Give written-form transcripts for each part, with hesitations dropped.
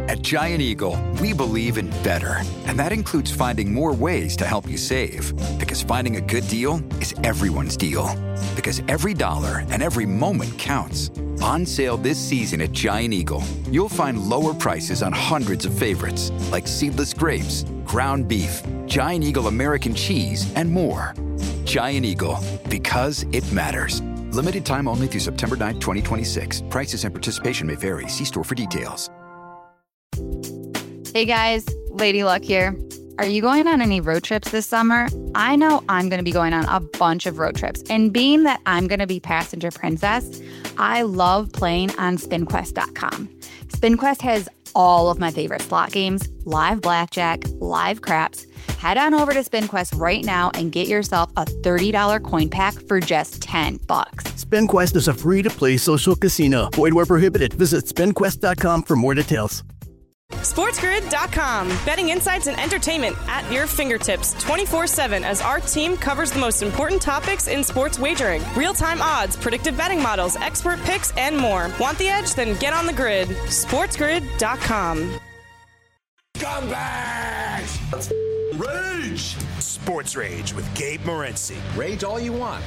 At Giant Eagle, we believe in better. And that includes finding more ways to help you save. Because finding a good deal is everyone's deal. Because every dollar and every moment counts. On sale this season at Giant Eagle, you'll find lower prices on hundreds of favorites, like seedless grapes, ground beef, Giant Eagle American cheese, and more. Giant Eagle, because it matters. Limited time only through September 9th, 2026. Prices and participation may vary. See store for details. Hey guys, Lady Luck here. Are you going on any road trips this summer? I know I'm going to be going on a bunch of road trips. And being that I'm going to be passenger princess, I love playing on SpinQuest.com. SpinQuest has all of my favorite slot games, live blackjack, live craps. Head on over to SpinQuest right now and get yourself a $30 coin pack for just $10. SpinQuest is a free-to-play social casino. Void where prohibited. Visit SpinQuest.com for more details. SportsGrid.com. Betting insights and entertainment at your fingertips 24/7 as our team covers the most important topics in sports wagering. Real-time odds, predictive betting models, expert picks, and more. Want the edge? Then get on the grid. SportsGrid.com. Scumbags! Rage! Sports Rage with Gabe Morency. Rage all you want.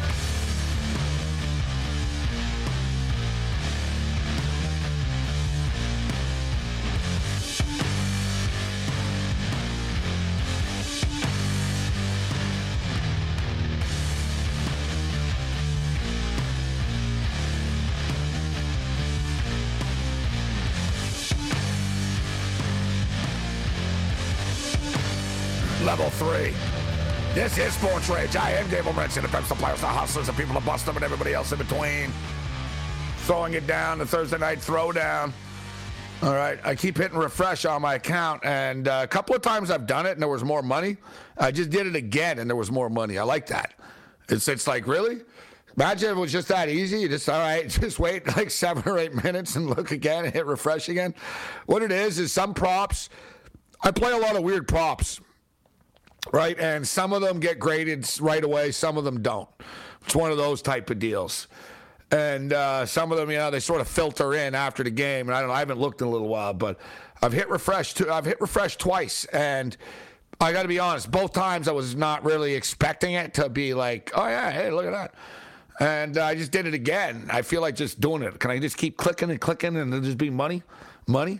Level 3. This is Sports Rage. I am Gabe Morency, the pimps, the players, the hustlers, the people that bust them, and everybody else in between. Throwing it down, the Thursday night throwdown. All right, I keep hitting refresh on my account, and a couple of times I've done it, and there was more money. I just did it again, and there was more money. I like that. It's like, really? Imagine if it was just that easy. You just, all right, just wait like 7 or 8 minutes and look again and hit refresh again. What it is some props. I play a lot of weird props. Right, and some of them get graded right away, some of them don't. It's one of those type of deals. And some of them, they sort of filter in after the game. And I haven't looked in a little while, but I've hit refresh twice. And I got to be honest, both times I was not really expecting it to be like, oh yeah, hey, look at that. And I just did it again. I feel like just doing it. Can I just keep clicking and clicking and there'll just be money? Money?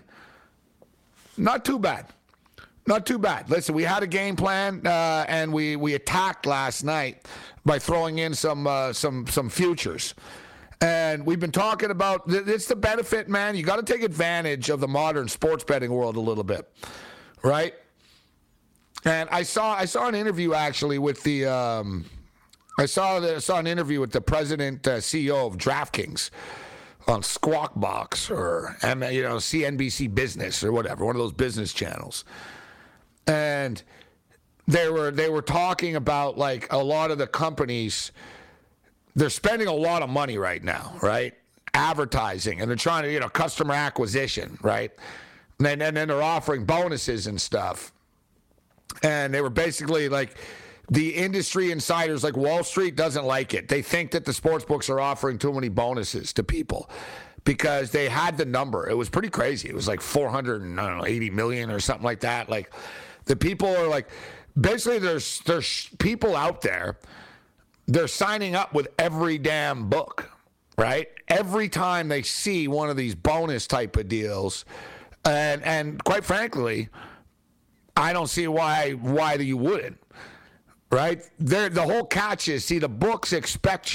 Not too bad. Not too bad. Listen, we had a game plan, and we attacked last night by throwing in some futures. And we've been talking about it's the benefit, man. You got to take advantage of the modern sports betting world a little bit, right? And I saw an interview actually with the I saw an interview with the president CEO of DraftKings on Squawk Box or CNBC Business or whatever, one of those business channels. And they were talking about like a lot of the companies, they're spending a lot of money right now, right? Advertising, and they're trying to, customer acquisition, right? And then they're offering bonuses and stuff. And they were basically like, the industry insiders like Wall Street doesn't like it. They think that the sports books are offering too many bonuses to people because they had the number. It was pretty crazy. It was like 480 million or something like that. Like, the people are like, basically there's people out there, they're signing up with every damn book, right? Every time they see one of these bonus type of deals, and quite frankly, I don't see why you wouldn't, right? The whole catch is, see, the books are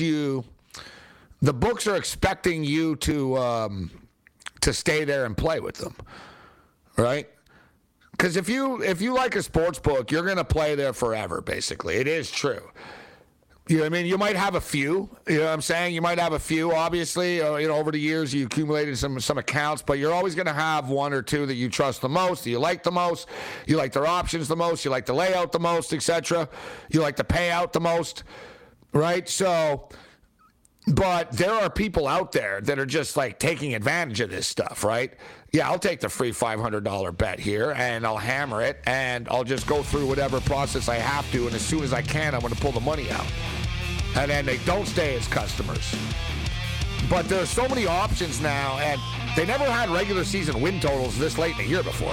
expecting you to stay there and play with them, right? Because if you like a sports book, you're going to play there forever, basically. It is true. You know what I mean? You might have a few. You know what I'm saying? You might have a few, obviously. Over the years, you accumulated some accounts, but you're always going to have one or two that you trust the most, that you like the most. You like their options the most. You like the layout the most, etc. You like the payout the most, right? So, but there are people out there that are just like taking advantage of this stuff, right? Yeah, I'll take the free $500 bet here, and I'll hammer it, and I'll just go through whatever process I have to, and as soon as I can, I'm going to pull the money out. And then they don't stay as customers. But there are so many options now, and they never had regular season win totals this late in the year before.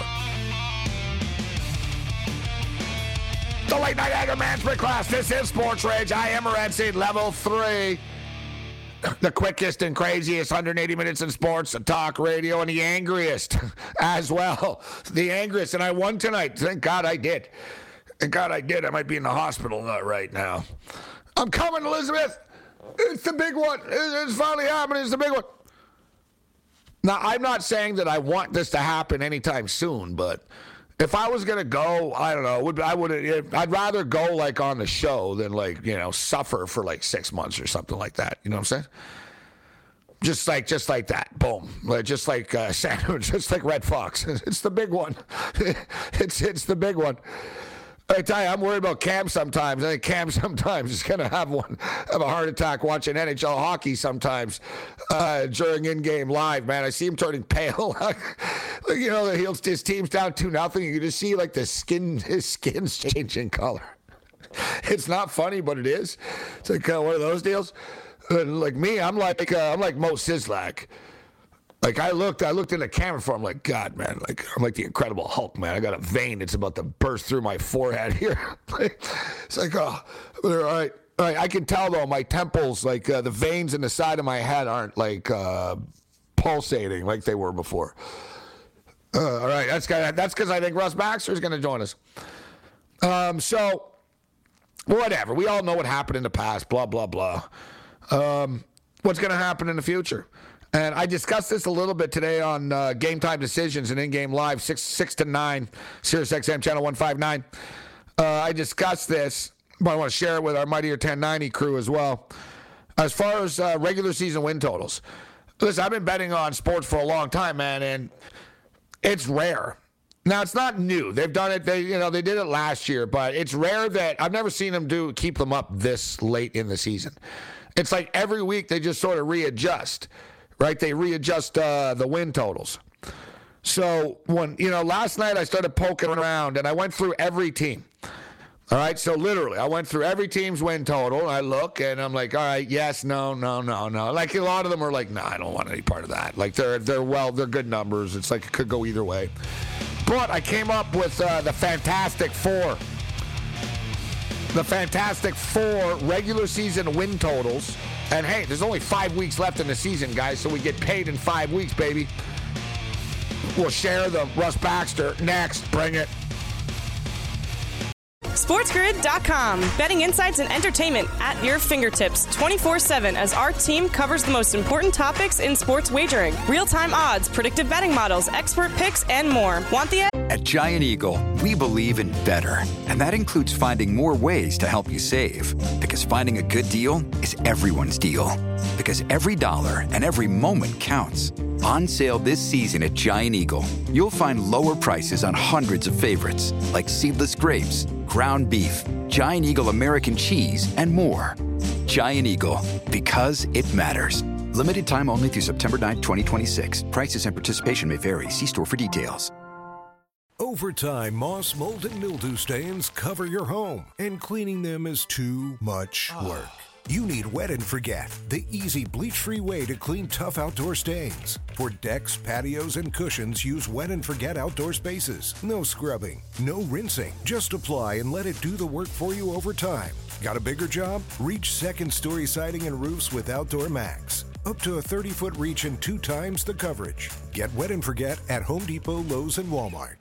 The Late Night Anger Management class. This is Sports Rage. I am Morency, level 3. The quickest and craziest 180 minutes in sports, talk radio, and the angriest as well. The angriest, and I won tonight. Thank God I did. Thank God I did. I might be in the hospital right now. I'm coming, Elizabeth. It's the big one. It's finally happening. It's the big one. Now, I'm not saying that I want this to happen anytime soon, but if I was going to go, I don't know, I'd rather go like on the show than like, suffer for like 6 months or something like that. You know what I'm saying? Just like that. Boom. Just like just like Red Fox. It's the big one. It's the big one. I tell you, I'm worried about Cam sometimes. I think Cam sometimes is going to have a heart attack watching NHL hockey sometimes during in-game live, man. I see him turning pale. His team's down 2-0. You can just see like his skin's changing color. It's not funny, but it is. It's like one of those deals. Like me, I'm like Mo Sislak. Like I looked in the camera for him, like, God, man, like I'm like the Incredible Hulk, man. I got a vein that's about to burst through my forehead here. It's like, oh, all right. I can tell though, my temples, like the veins in the side of my head aren't like pulsating like they were before. All right, that's because I think Russ Baxter is going to join us. So whatever. We all know what happened in the past. Blah blah blah. What's going to happen in the future? And I discussed this a little bit today on Game Time Decisions and In-Game Live, 6 to 9, Sirius XM Channel 159. I discussed this, but I want to share it with our Mightier 1090 crew as well. As far as regular season win totals, listen, I've been betting on sports for a long time, man, and it's rare. Now, it's not new. They've done it. They did it last year, but it's rare that I've never seen them keep them up this late in the season. It's like every week they just sort of readjust. Right, they readjust the win totals. So when last night I started poking around and I went through every team. All right, so literally I went through every team's win total. And I look and I'm like, all right, yes, no. Like a lot of them are like, no, I don't want any part of that. Like they're good numbers. It's like it could go either way. But I came up with the Fantastic Four. The Fantastic Four regular season win totals. And hey, there's only 5 weeks left in the season, guys, so we get paid in 5 weeks, baby. We'll share the Russ Baxter next. Bring it. SportsGrid.com. Betting insights and entertainment at your fingertips 24/7 as our team covers the most important topics in sports wagering. Real-time odds, predictive betting models, expert picks, and more. Want the edge? At Giant Eagle, we believe in better. And that includes finding more ways to help you save. Because finding a good deal is everyone's deal. Because every dollar and every moment counts. On sale this season at Giant Eagle, you'll find lower prices on hundreds of favorites like seedless grapes, ground beef, Giant Eagle American cheese, and more. Giant Eagle, because it matters. Limited time only through September 9, 2026. Prices and participation may vary. See store for details. Over time, moss, mold, and mildew stains cover your home, and cleaning them is too much work. You need Wet and Forget, the easy bleach-free way to clean tough outdoor stains. For decks, patios, and cushions, use Wet and Forget outdoor spaces. No scrubbing, no rinsing. Just apply and let it do the work for you over time. Got a bigger job? Reach second-story siding and roofs with Outdoor Max. Up to a 30-foot reach and 2 times the coverage. Get Wet and Forget at Home Depot, Lowe's, and Walmart.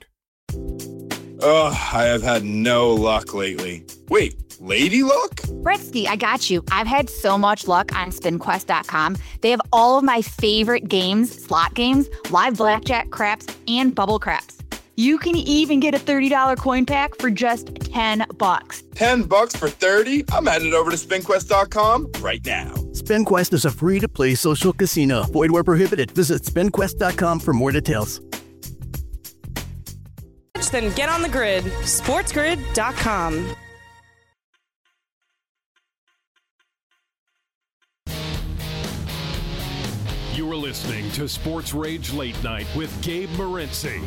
I have had no luck lately. Wait, lady luck? Bretsky, I got you. I've had so much luck on SpinQuest.com. They have all of my favorite games, slot games, live blackjack, craps, and bubble craps. You can even get a $30 coin pack for just $10. $10 for 30? I'm headed over to SpinQuest.com right now. SpinQuest is a free-to-play social casino. Void where prohibited. Visit SpinQuest.com for more details. Then get on the grid. SportsGrid.com. You are listening to Sports Rage Late Night with Gabe Morency.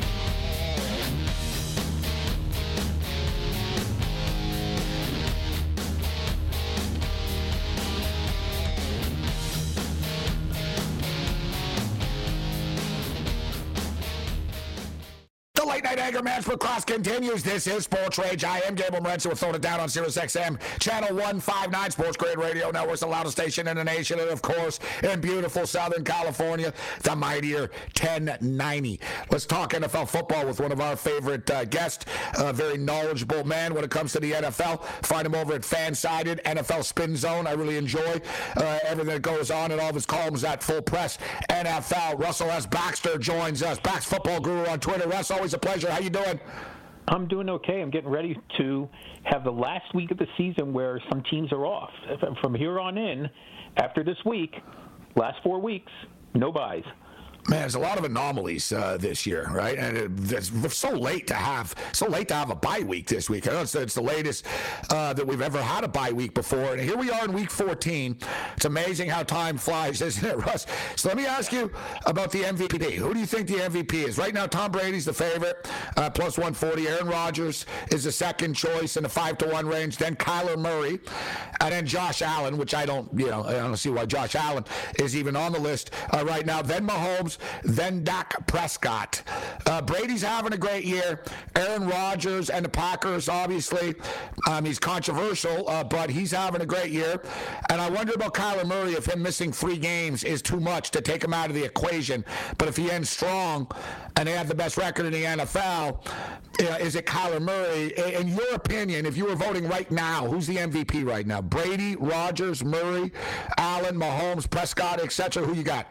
late night anger management class continues. This is Sports Rage. I am Gable Morency. We're throwing it down on Sirius XM, channel 159, Sports Grid Radio Network's the loudest station in the nation, and of course, in beautiful Southern California, the mightier 1090. Let's talk NFL football with one of our favorite guests, a very knowledgeable man when it comes to the NFL. Find him over at Fansided, NFL Spin Zone. I really enjoy everything that goes on in all of his columns at Full Press NFL. Russell S. Baxter joins us, Bax Football Guru on Twitter. Russ, always a pleasure. How you doing? I'm doing okay. I'm getting ready to have the last week of the season where some teams are off. From here on in, after this week, last 4 weeks, no buys. Man, there's a lot of anomalies this year, right? And it's so late to have a bye week this week. I know it's the latest that we've ever had a bye week before. And here we are in week 14. It's amazing how time flies, isn't it, Russ? So let me ask you about the MVP. Who do you think the MVP is? Right now, Tom Brady's the favorite, plus 140. Aaron Rodgers is the second choice in the 5-1 range. Then Kyler Murray, and then Josh Allen, which I don't see why Josh Allen is even on the list right now. Then Mahomes. Then Dak Prescott. Brady's having a great year. Aaron Rodgers and the Packers, obviously, he's controversial, but he's having a great year. And I wonder about Kyler Murray, if him missing 3 games is too much to take him out of the equation. But if he ends strong and they have the best record in the NFL, is it Kyler Murray? In your opinion, if you were voting right now, who's the MVP right now? Brady, Rodgers, Murray, Allen, Mahomes, Prescott, etc. Who you got?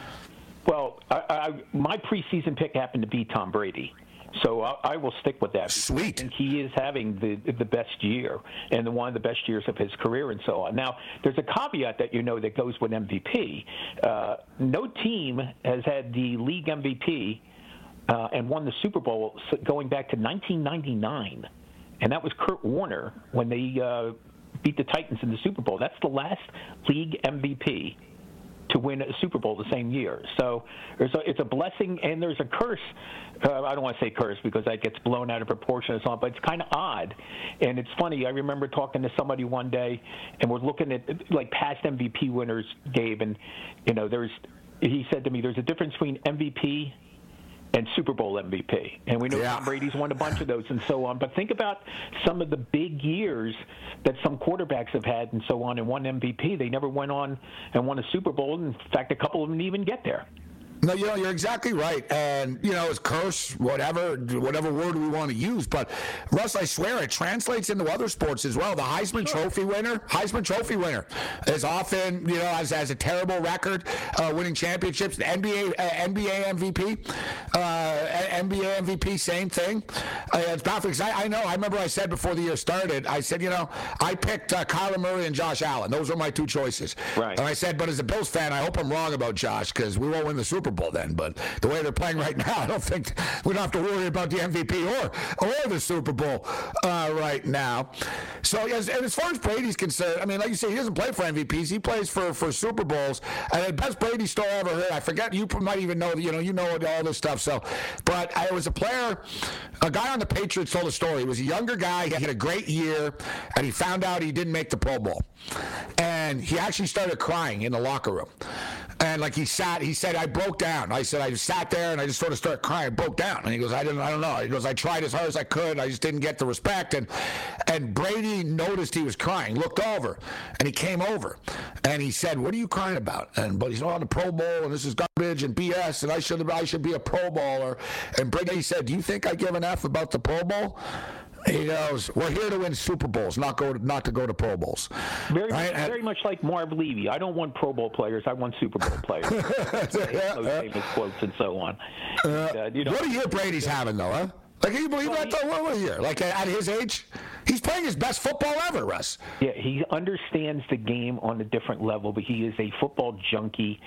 Well, my preseason pick happened to be Tom Brady, so I will stick with that. Sweet. I think he is having the best year and one of the best years of his career and so on. Now, there's a caveat that goes with MVP. No team has had the league MVP and won the Super Bowl going back to 1999, and that was Kurt Warner when they beat the Titans in the Super Bowl. That's the last league MVP to win a Super Bowl the same year. So it's a blessing and there's a curse. I don't want to say curse because that gets blown out of proportion and so on, but it's kind of odd. And it's funny, I remember talking to somebody one day and we're looking at like past MVP winners, Gabe, and he said to me, there's a difference between MVP and Super Bowl MVP. And we know Tom Brady's won a bunch of those and so on. But think about some of the big years that some quarterbacks have had and so on and won MVP. They never went on and won a Super Bowl. In fact, a couple of them didn't even get there. No, you're exactly right. And, it's curse, whatever word we want to use. But, Russ, I swear it translates into other sports as well. The Heisman Trophy winner is often, has a terrible record winning championships. The NBA MVP, same thing. It's baffling because I remember I said before the year started, I said, I picked Kyler Murray and Josh Allen. Those were my 2 choices. Right. And I said, but as a Bills fan, I hope I'm wrong about Josh because we won't win the Super Bowl then, but the way they're playing right now, I don't think we don't have to worry about the MVP or the Super Bowl right now. So, yes, and as far as Brady's concerned, I mean, like you say, he doesn't play for MVPs. He plays for Super Bowls. And the best Brady story I ever heard, I forget, you might even know, you know all this stuff. So, but I was a guy on the Patriots told a story. He was a younger guy. He had a great year, and he found out he didn't make the Pro Bowl. And he actually started crying in the locker room. And like he said, I broke down. I said, I sat there and I just sort of started crying. I broke down. And he goes, I don't know. He goes, I tried as hard as I could. I just didn't get the respect. And Brady noticed he was crying, looked over, and he came over. And he said, what are you crying about? But he's on the Pro Bowl, and this is garbage and BS, and I should be a Pro Bowler. And Brady said, do you think I give an F about the Pro Bowl? He goes, we're here to win Super Bowls, not to go to Pro Bowls. Very much like Marv Levy. I don't want Pro Bowl players. I want Super Bowl players. Those famous quotes and so on. What a year Brady's having, though, huh? Like, can you believe that, though? What a year. Like, at his age, he's playing his best football ever, Russ. Yeah, he understands the game on a different level, but he is a football junkie.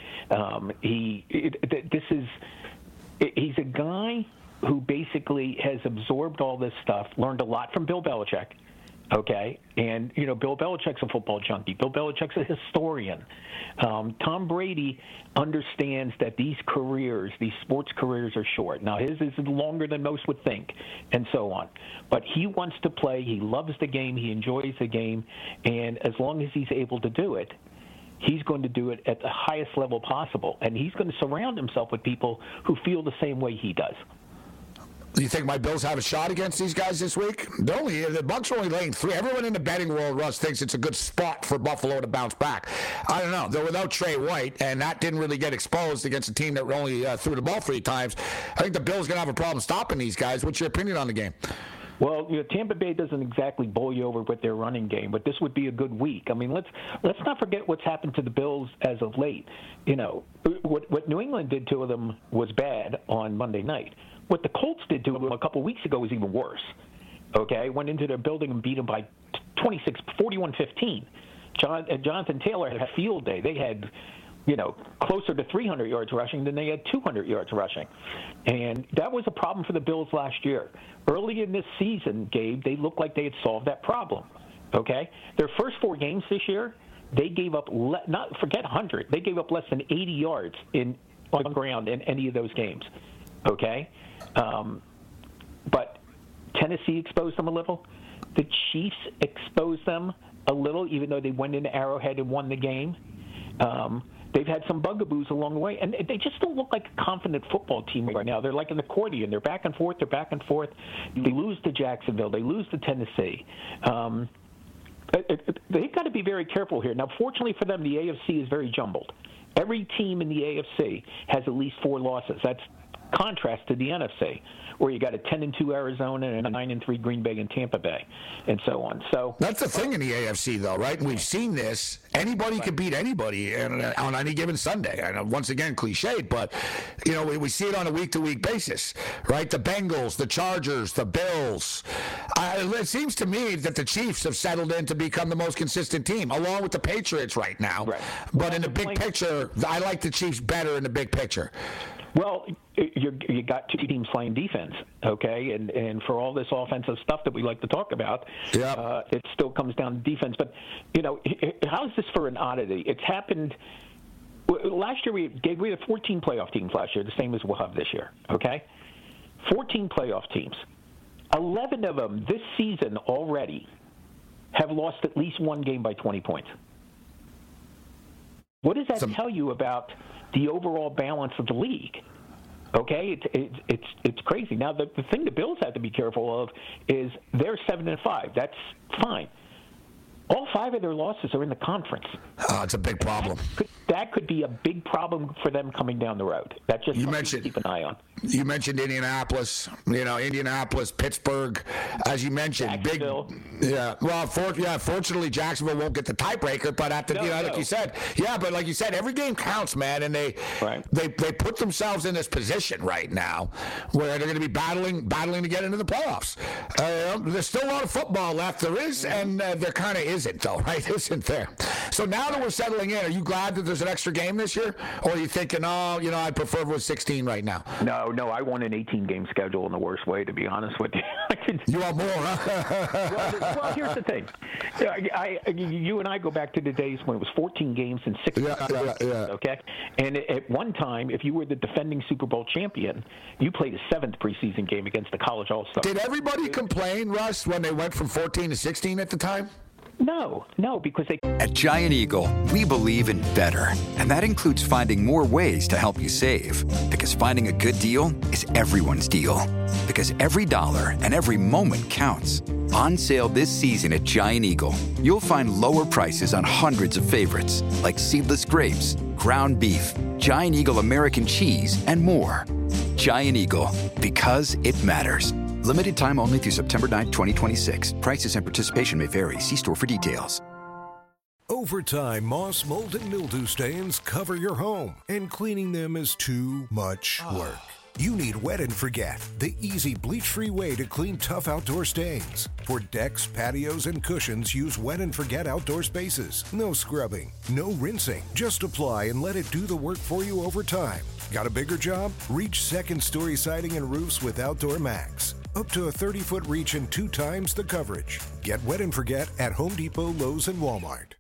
He's a guy who basically has absorbed all this stuff, learned a lot from Bill Belichick, okay? And, Bill Belichick's a football junkie. Bill Belichick's a historian. Tom Brady understands that these sports careers are short. Now, his is longer than most would think, and so on. But he wants to play. He loves the game. He enjoys the game. And as long as he's able to do it, he's going to do it at the highest level possible. And he's going to surround himself with people who feel the same way he does. You think my Bills have a shot against these guys this week? The Bucs are only laying 3. Everyone in the betting world, Russ, thinks it's a good spot for Buffalo to bounce back. I don't know. They're without Trey White, and that didn't really get exposed against a team that only threw the ball 3 times. I think the Bills going to have a problem stopping these guys. What's your opinion on the game? Well, Tampa Bay doesn't exactly bowl you over with their running game, but this would be a good week. I mean, let's not forget what's happened to the Bills as of late. What New England did to them was bad on Monday night. What the Colts did to them a couple weeks ago was even worse. Okay, went into their building and beat them by 41-15. Jonathan Taylor had a field day. They had, closer to 300 yards rushing than they had 200 yards rushing. And that was a problem for the Bills last year. Early in this season, Gabe, they looked like they had solved that problem. Okay? Their first 4 games this year, they gave up, forget 100, they gave up less than 80 yards on ground in any of those games. Okay? But Tennessee exposed them a little. The Chiefs exposed them a little, even though they went into Arrowhead and won the game. They've had some bugaboos along the way, and they just don't look like a confident football team right now. They're like an accordion. They're back and forth. They lose to Jacksonville. They lose to Tennessee. They've got to be very careful here. Now, fortunately for them, the AFC is very jumbled. Every team in the AFC has at least 4 losses. That's contrast to the NFC, where you got a 10-2 Arizona and a 9-3 Green Bay and Tampa Bay, and so on. So that's the thing in the AFC, though, right? And we've seen this. Anybody could beat anybody on any given Sunday. I know, once again, cliched, but we see it on a week-to-week basis, right? The Bengals, the Chargers, the Bills. It seems to me that the Chiefs have settled in to become the most consistent team, along with the Patriots right now. Right. But in the big picture, I like the Chiefs better in the big picture. Well, you got 2 teams playing defense, okay? And for all this offensive stuff that we like to talk about, it still comes down to defense. But, how is this for an oddity? It's happened last year. We had 14 playoff teams last year, the same as we'll have this year, okay? 14 playoff teams. 11 of them this season already have lost at least 1 game by 20 points. What does that tell you about the overall balance of the league? Okay, it's crazy. Now the thing the Bills have to be careful of is they're 7-5. That's fine. All 5 of their losses are in the conference. It's a big problem. That could be a big problem for them coming down the road. That's just something to keep an eye on. You mentioned Indianapolis, Pittsburgh, as you mentioned, Jacksonville. Big. Yeah. Well, fortunately, Jacksonville won't get the tiebreaker, but like you said, but like you said, every game counts, man, and they put themselves in this position right now where they're going to be battling to get into the playoffs. There's still a lot of football left. There is, and there kind of isn't, though, right? Isn't there? So now that we're settling in, are you glad that there's an extra game this year, or are you thinking, I'd prefer it was 16 right now? No, I want an 18-game schedule in the worst way, to be honest with you. You want more, huh? well, here's the thing. You and I go back to the days when it was 14 games and 6 okay? And at one time, if you were the defending Super Bowl champion, you played a 7th preseason game against the college All-Star. Did everybody complain, Russ, when they went from 14 to 16 at the time? No, because they... At Giant Eagle, we believe in better. And that includes finding more ways to help you save. Because finding a good deal is everyone's deal. Because every dollar and every moment counts. On sale this season at Giant Eagle, you'll find lower prices on hundreds of favorites, like seedless grapes, ground beef, Giant Eagle American cheese, and more. Giant Eagle, because it matters. Limited time only through September 9, 2026. Prices and participation may vary. See store for details. Over time, moss, mold, and mildew stains cover your home, and cleaning them is too much work. You need Wet and Forget, the easy bleach-free way to clean tough outdoor stains. For decks, patios, and cushions, use Wet and Forget outdoor spaces. No scrubbing, no rinsing. Just apply and let it do the work for you over time. Got a bigger job? Reach second-story siding and roofs with Outdoor Max. Up to a 30-foot reach and 2 times the coverage. Get Wet and Forget at Home Depot, Lowe's, and Walmart.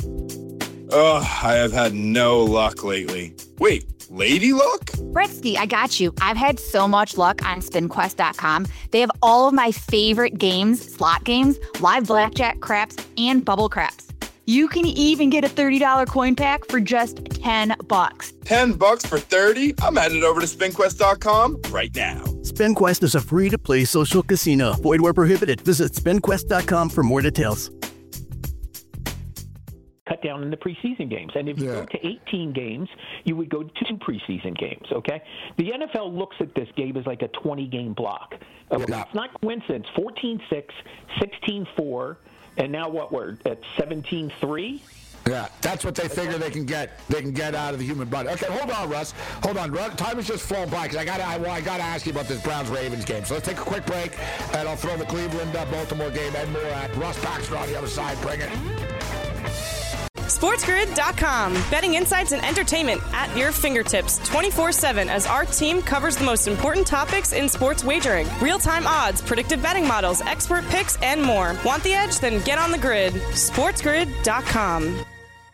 I have had no luck lately. Wait, lady luck? Britsky, I got you. I've had so much luck on SpinQuest.com. They have all of my favorite games, slot games, live blackjack, craps, and bubble craps. You can even get a $30 coin pack for just $10. $10 for 30? I'm headed over to SpinQuest.com right now. SpinQuest is a free-to-play social casino. Void where prohibited. Visit SpinQuest.com for more details. Cut down in the preseason games. And if you go to 18 games, you would go to 2 preseason games, okay? The NFL looks at this game as like a 20-game block. Okay? Yeah. It's not coincidence. 14-6, 16-4, and now what, we're at 17-3? Yeah, that's what they figure they can get. They can get out of the human body. Okay, hold on, Russ. Hold on. Time is just flown by because I gotta ask you about this Browns-Ravens game. So let's take a quick break, and I'll throw the Cleveland-Baltimore game and more at Russ Baxter on the other side. Bring it. SportsGrid.com. Betting insights and entertainment at your fingertips 24/7 as our team covers the most important topics in sports wagering. Real-time odds, predictive betting models, expert picks, and more. Want the edge? Then get on the grid. SportsGrid.com.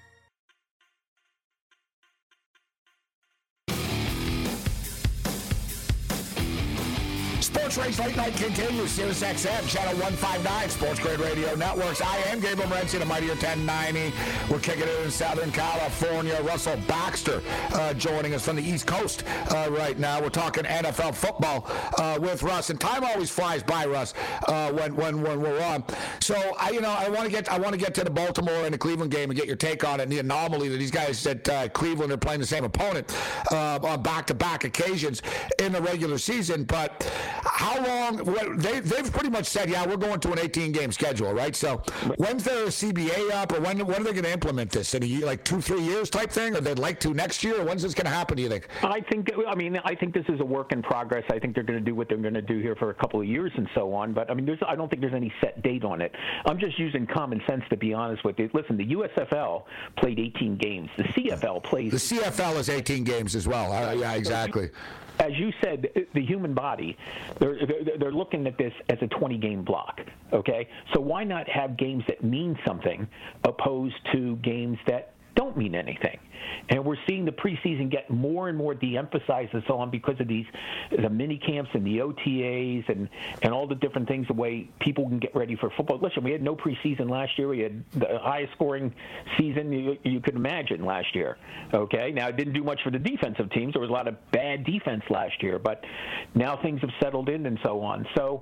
Sports Rage Late Night continues. Sirius XM, Channel 159, Sports Grid Radio Networks. I am Gabe Morency, the Mightier 1090. We're kicking it in Southern California. Russell Baxter joining us from the East Coast right now. We're talking NFL football with Russ, and time always flies by, Russ, when we're on. So I want to get to the Baltimore and the Cleveland game and get your take on it and the anomaly that these guys at Cleveland are playing the same opponent on back-to-back occasions in the regular season, but. How long? They've pretty much said, yeah, we're going to an 18-game schedule, right? So when's their CBA up, or when are they going to implement this? In a year, like 2-3 years type thing, or they'd like to next year? Or when's this going to happen, do you think? I think this is a work in progress. I think they're going to do what they're going to do here for a couple of years and so on. But, I don't think there's any set date on it. I'm just using common sense, to be honest with you. Listen, the USFL played 18 games. The CFL plays... The CFL is 18 games as well. Yeah, exactly. As you said, the human body, they're looking at this as a 20-game block, okay? So why not have games that mean something opposed to games that don't mean anything? And we're seeing the preseason get more and more de-emphasized and so on because of the mini camps and the OTAs and all the different things, the way people can get ready for football. Listen, we had no preseason last year. We had the highest scoring season you could imagine last year. Okay, now it didn't do much for the defensive teams. There was a lot of bad defense last year, but now things have settled in and so on. So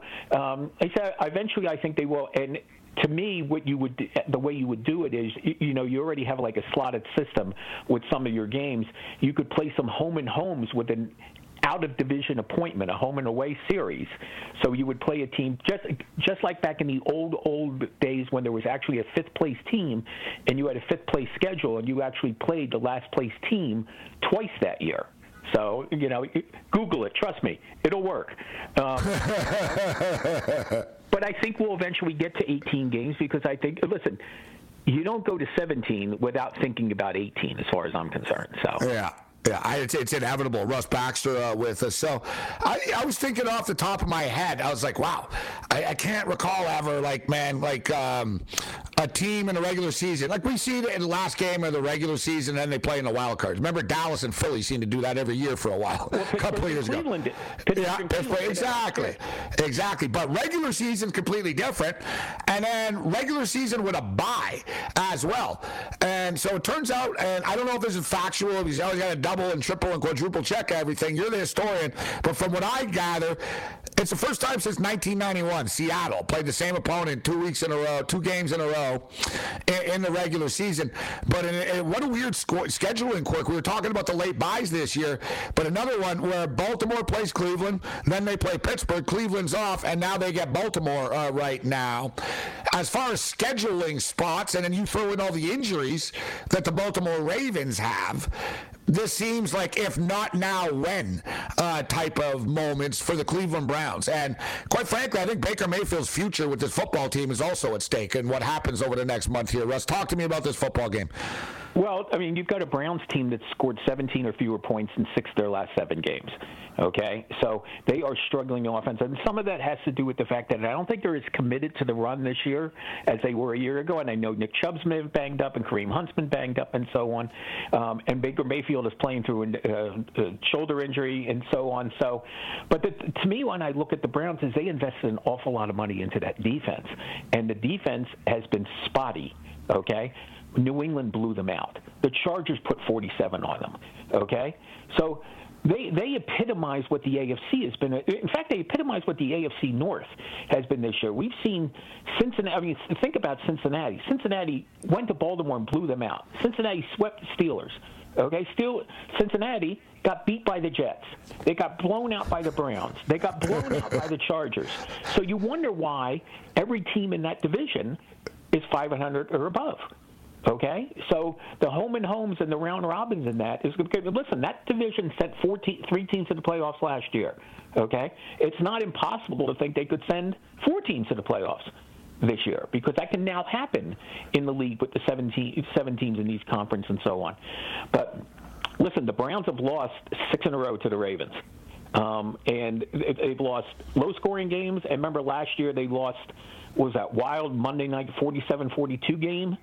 eventually I think they will. And to me, the way you would do it is, you already have like a slotted system with some of your games. You could play some home and homes with an out-of-division appointment, a home and away series. So you would play a team just like back in the old days when there was actually a fifth-place team and you had a fifth-place schedule and you actually played the last-place team twice that year. So, Google it. Trust me, it'll work. But I think we'll eventually get to 18 games because I think, listen, you don't go to 17 without thinking about 18 as far as I'm concerned. So yeah. Yeah, it's inevitable. Russ Baxter with us. So I was thinking off the top of my head, I was like, wow, I can't recall ever, a team in the regular season. Like we see it in the last game of the regular season, and then they play in the wild cards. Remember, Dallas and Philly seemed to do that every year for a while, a couple of years ago. Exactly. But regular season completely different, and then regular season with a bye as well. And so it turns out, and I don't know if this is factual, because I always got to double and triple and quadruple check everything. You're the historian, but from what I gather, it's the first time since 1991 Seattle played the same opponent 2 weeks in a row, 2 games in a row in the regular season. But what a weird scheduling quirk. We were talking about the late buys this year, but another one where Baltimore plays Cleveland, then they play Pittsburgh, Cleveland's off, and now they get Baltimore right now. As far as scheduling spots, and then you throw in all the injuries that the Baltimore Ravens have, this seems like, if not now, when type of moments for the Cleveland Browns. And quite frankly, I think Baker Mayfield's future with this football team is also at stake and what happens over the next month here. Russ, talk to me about this football game. Well, you've got a Browns team that scored 17 or fewer points in 6 of their last 7 games. Okay? So they are struggling on offense. And some of that has to do with the fact that I don't think they're as committed to the run this year as they were a year ago. And I know Nick Chubb's may have banged up and Kareem Hunt's been banged up and so on. And Baker Mayfield is playing through a shoulder injury and so on. So, but to me, when I look at the Browns, is they invested an awful lot of money into that defense. And the defense has been spotty. Okay? New England blew them out. The Chargers put 47 on them, okay? So They epitomize what the AFC has been. In fact, they epitomize what the AFC North has been this year. We've seen Cincinnati. I mean, think about Cincinnati. Cincinnati went to Baltimore and blew them out. Cincinnati swept the Steelers. Okay, Cincinnati got beat by the Jets. They got blown out by the Browns. They got blown out by the Chargers. So you wonder why every team in that division is 500 or above. Okay, so the home and homes and the round robins in that is good. Listen, that division sent 3 teams to the playoffs last year. Okay, it's not impossible to think they could send 4 teams to the playoffs this year, because that can now happen in the league with the 7 teams in each conference and so on. But listen, the Browns have lost 6 in a row to the Ravens. And they've lost low-scoring games. And remember, last year they lost, what was that wild Monday night 47-42 game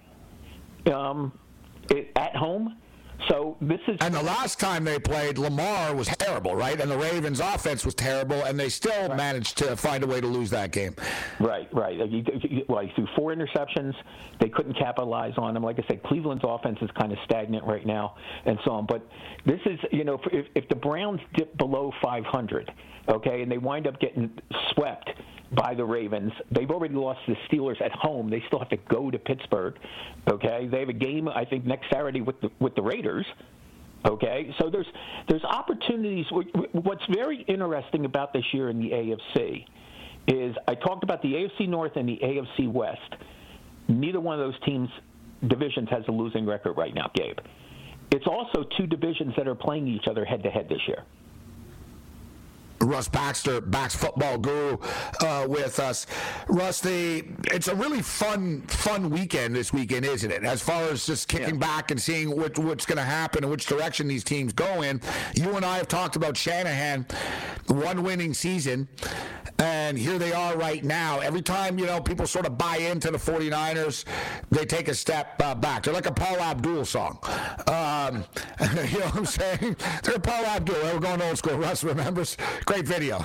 at home? So this is, and the last time they played, Lamar was terrible, right? And the Ravens' offense was terrible, and they still managed to find a way to lose that game. Right. He threw 4 interceptions. They couldn't capitalize on them. Like I said, Cleveland's offense is kind of stagnant right now, and so on. But this is, if the Browns dip below 500, okay, and they wind up getting swept by the Ravens. They've already lost the Steelers at home. They still have to go to Pittsburgh. Okay, they have a game, I think, next Saturday with the Raiders. Okay, so there's opportunities. What's very interesting about this year in the AFC is I talked about the AFC North and the AFC West. Neither one of those divisions has a losing record right now, Gabe. It's also 2 divisions that are playing each other head-to-head this year. Russ Baxter, Bax Football Guru, with us. Russ, it's a really fun weekend this weekend, isn't it? As far as just kicking back and seeing what's going to happen and which direction these teams go in. You and I have talked about Shanahan, 1 winning season, and here they are right now. Every time, people sort of buy into the 49ers, they take a step back. They're like a Paul Abdul song. You know what I'm saying? They're Paul Abdul. We're going old school. Russ remembers. Great video.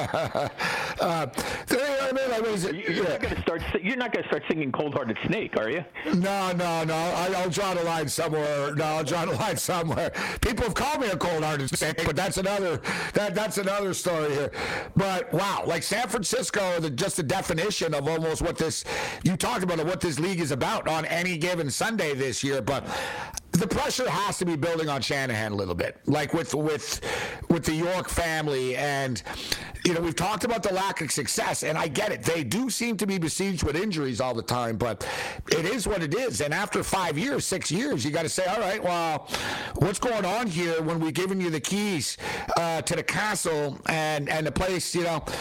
You're not going to start singing "Cold Hearted Snake," are you? No. I'll draw the line somewhere. People have called me a cold-hearted snake, but that's another story here. But wow, like San Francisco, just the definition of almost what you talked about, what this league is about on any given Sunday this year. But the pressure has to be building on Shanahan a little bit, like with the York family, and we've talked about the lack of success, and I get it. They do seem to be besieged with injuries all the time, but it is what it is. And after 5 years, 6 years, you got to say, all right, well, what's going on here when we're giving you the keys to the castle and the place?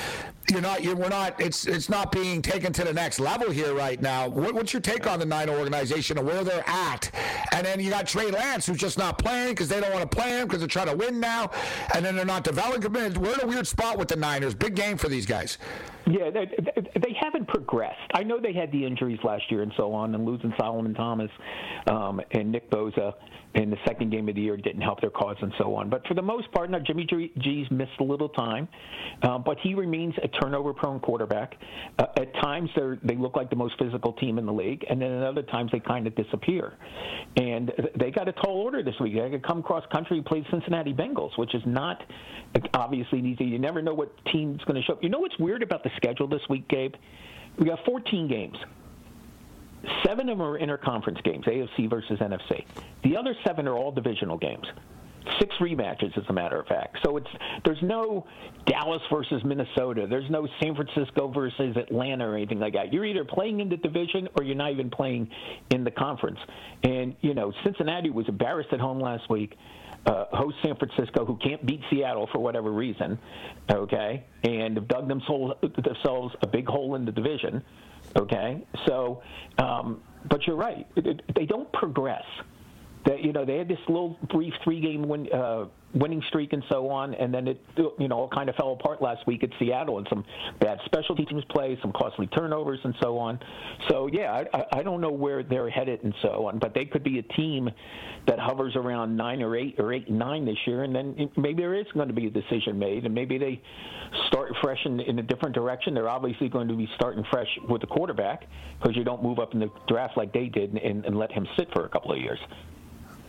It's not being taken to the next level here right now. What's your take on the Niner organization and where they're at? And then you got Trey Lance, who's just not playing because they don't want to play him because they're trying to win now, and then they're not developing. We're in a weird spot with the Niners. Big game for these guys. Yeah, they haven't progressed. I know they had the injuries last year and so on, and losing Solomon Thomas and Nick Bosa in the second game of the year didn't help their cause and so on. But for the most part, now Jimmy G's missed a little time, but he remains a turnover-prone quarterback. At times, they look like the most physical team in the league, and then at other times they kind of disappear. And they got a tall order this week. They could come cross-country and play Cincinnati Bengals, which is not obviously easy. You never know what team's going to show up. You know what's weird about the schedule this week, Gabe? We got 14 games. 7 of them are interconference games, AFC versus NFC. The other 7 are all divisional games. 6 rematches, as a matter of fact. So there's no Dallas versus Minnesota. There's no San Francisco versus Atlanta or anything like that. You're either playing in the division or you're not even playing in the conference. And, Cincinnati was embarrassed at home last week. Host San Francisco, who can't beat Seattle for whatever reason, okay, and have dug themselves a big hole in the division, okay. So, but you're right; they don't progress. They had this little brief 3-game winning streak and so on, and then it all kind of fell apart last week at Seattle, and some bad special teams play, some costly turnovers and so on. So yeah, I don't know where they're headed and so on, but they could be a team that hovers around 9 or 8 or 8 and 9 this year, and then maybe there is going to be a decision made, and maybe they start fresh in a different direction. They're obviously going to be starting fresh with the quarterback because you don't move up in the draft like they did and let him sit for a couple of years.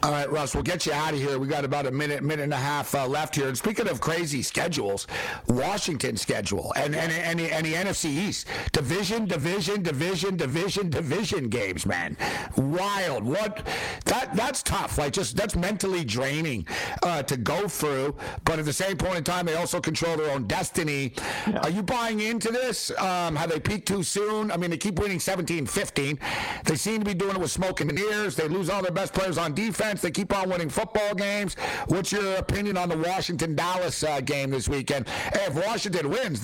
All right, Russ, we'll get you out of here. We got about a minute and a half left here. And speaking of crazy schedules, Washington's schedule and the NFC East, division games, man. Wild. That's tough. Like, just that's mentally draining to go through. But at the same point in time, they also control their own destiny. Yeah. Are you buying into this? Have they peaked too soon? I mean, they keep winning 17-15. They seem to be doing it with smoke in the ears. They lose all their best players on defense. They keep on winning football games. What's your opinion on the Washington-Dallas game this weekend? Hey, if Washington wins,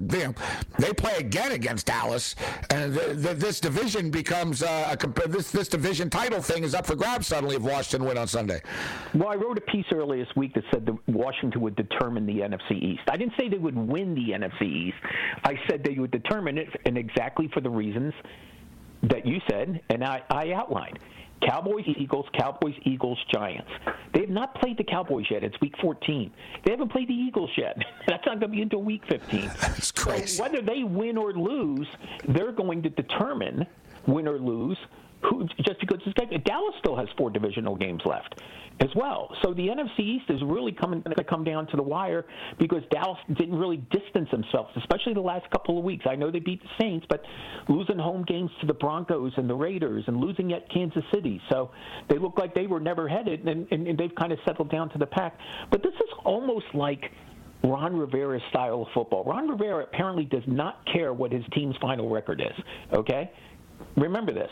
they play again against Dallas, and this division becomes this division title thing is up for grabs suddenly if Washington win on Sunday. Well, I wrote a piece earlier this week that said that Washington would determine the NFC East. I didn't say they would win the NFC East. I said they would determine it, and exactly for the reasons that you said and I outlined. Cowboys, Eagles, Giants. They have not played the Cowboys yet. It's week 14. They haven't played the Eagles yet. That's not going to be until week 15. That's crazy. So whether they win or lose, they're going to determine, win or lose, just because Dallas still has 4 divisional games left as well. So the NFC East is really going to come down to the wire because Dallas didn't really distance themselves, especially the last couple of weeks. I know they beat the Saints, but losing home games to the Broncos and the Raiders and losing at Kansas City. So they look like they were never headed, and they've kind of settled down to the pack. But this is almost like Ron Rivera's style of football. Ron Rivera apparently does not care what his team's final record is, okay? Remember this.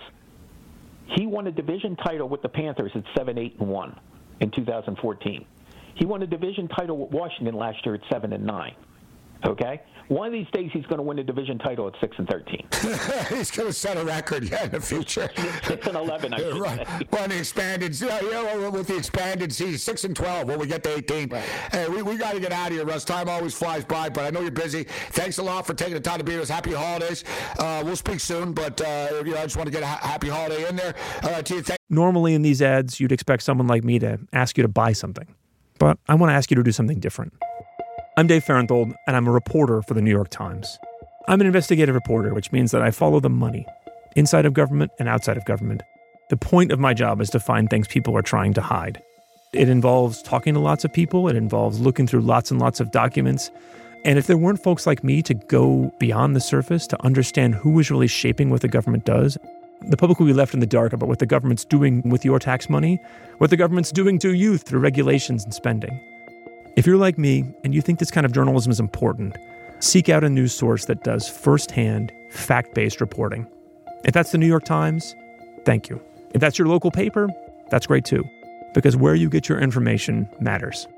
He won a division title with the Panthers at 7-8-1 in 2014. He won a division title with Washington last year at 7-9. Okay? One of these days he's going to win a division title at 6-13. He's going to set a record in the future. 6-11, I should right. say. Well, the expanded, with the expanded season, 6-12, when we get to 18. Right. Hey, we got to get out of here, Russ. Time always flies by, but I know you're busy. Thanks a lot for taking the time to be with us. Happy holidays. We'll speak soon, but I just want to get a happy holiday in there to you. Normally in these ads, you'd expect someone like me to ask you to buy something, but I want to ask you to do something different. I'm Dave Farenthold, and I'm a reporter for the New York Times. I'm an investigative reporter, which means that I follow the money, inside of government and outside of government. The point of my job is to find things people are trying to hide. It involves talking to lots of people. It involves looking through lots and lots of documents. And if there weren't folks like me to go beyond the surface to understand who is really shaping what the government does, the public will be left in the dark about what the government's doing with your tax money, what the government's doing to you through regulations and spending. If you're like me and you think this kind of journalism is important, seek out a news source that does firsthand, fact-based reporting. If that's the New York Times, thank you. If that's your local paper, that's great too, because where you get your information matters.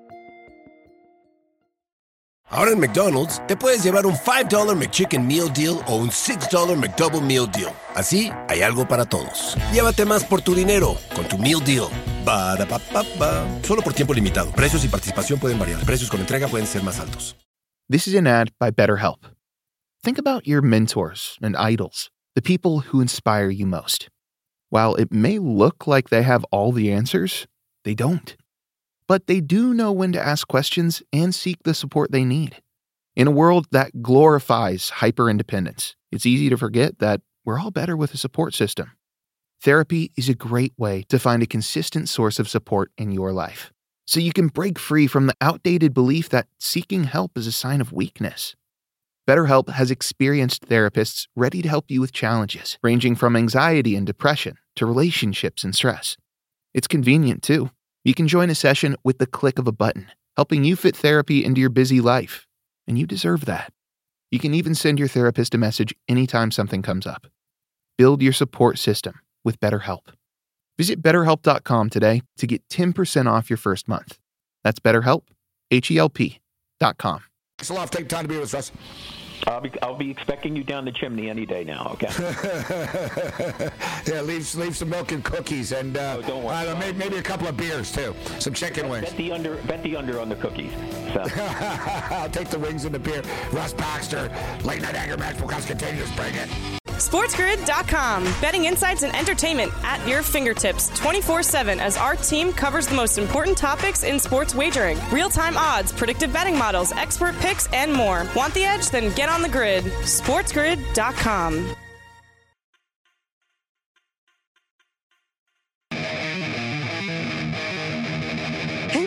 Ahora en McDonald's, te puedes llevar un $5 McChicken Meal Deal o un $6 McDouble Meal Deal. Así, hay algo para todos. Llévate más por tu dinero con tu Meal Deal. Ba-da-ba-ba-ba. Solo por tiempo limitado. Precios y participación pueden variar. Precios con entrega pueden ser más altos. This is an ad by BetterHelp. Think about your mentors and idols, the people who inspire you most. While it may look like they have all the answers, they don't. But they do know when to ask questions and seek the support they need. In a world that glorifies hyper-independence, it's easy to forget that we're all better with a support system. Therapy is a great way to find a consistent source of support in your life, so you can break free from the outdated belief that seeking help is a sign of weakness. BetterHelp has experienced therapists ready to help you with challenges, ranging from anxiety and depression to relationships and stress. It's convenient, too. You can join a session with the click of a button, helping you fit therapy into your busy life. And you deserve that. You can even send your therapist a message anytime something comes up. Build your support system with BetterHelp. Visit BetterHelp.com today to get 10% off your first month. That's BetterHelp, HELP.com. Thanks a lot for taking time to be with us, Russ. I'll be expecting you down the chimney any day now, okay? Yeah, leave some milk and cookies, and don't worry. Maybe a couple of beers, too. Some chicken wings. Bet the under on the cookies. So. I'll take the wings and the beer. Russ Baxter, Late Night Anger Matchbook continues. Bring it. SportsGrid.com. Betting insights and entertainment at your fingertips 24/7 as our team covers the most important topics in sports wagering. Real-time odds, predictive betting models, expert picks, and more. Want the edge? Then get on the grid. SportsGrid.com.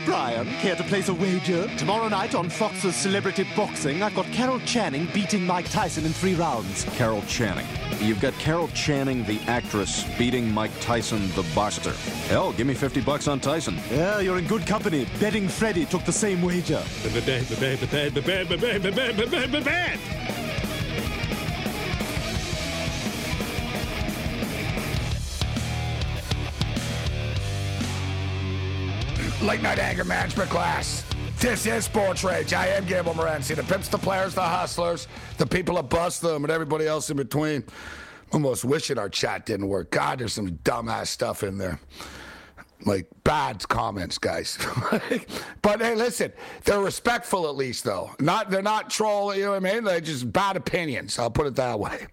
Brian. Care to place a wager? Tomorrow night on Fox's Celebrity Boxing, I've got Carol Channing beating Mike Tyson in 3 rounds. Carol Channing. You've got Carol Channing, the actress, beating Mike Tyson, the boxer. Hell, give me $50 on Tyson. Yeah, you're in good company. Betting Freddy took the same wager. Late night anger management class. This is Sports Rage. I am Gable Morency. The pimps, the players, the hustlers, the people that bust them, and everybody else in between. Almost wishing our chat didn't work. God, there's some dumbass stuff in there. Like, bad comments, guys. But, hey, listen, they're respectful at least, though. They're not trolling, you know what I mean? They're just bad opinions. I'll put it that way.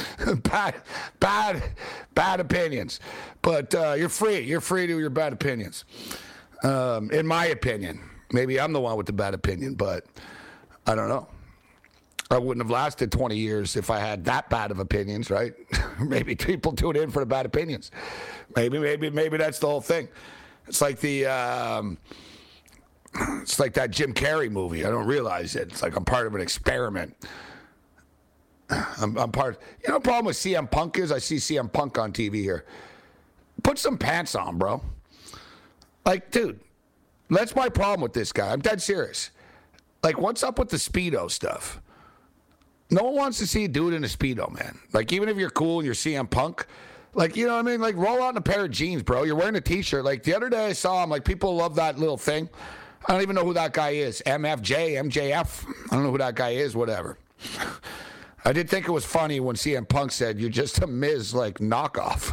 bad opinions. But you're free. You're free to your bad opinions. In my opinion. Maybe I'm the one with the bad opinion, but I don't know. I wouldn't have lasted 20 years if I had that bad of opinions, right? Maybe people tune in for the bad opinions. Maybe that's the whole thing. It's like that Jim Carrey movie. I don't realize it. It's like I'm part of an experiment. I'm part. You know, the problem with CM Punk is I see CM Punk on TV here. Put some pants on, bro. Like, dude, that's my problem with this guy. I'm dead serious. Like, what's up with the Speedo stuff? No one wants to see a dude in a Speedo, man. Like, even if you're cool and you're CM Punk, like, you know what I mean? Like, roll out in a pair of jeans, bro. You're wearing a T-shirt. Like, the other day I saw him. Like, people love that little thing. I don't even know who that guy is. MFJ, MJF. I don't know who that guy is, whatever. I did think it was funny when CM Punk said, you're just a Miz, like, knockoff.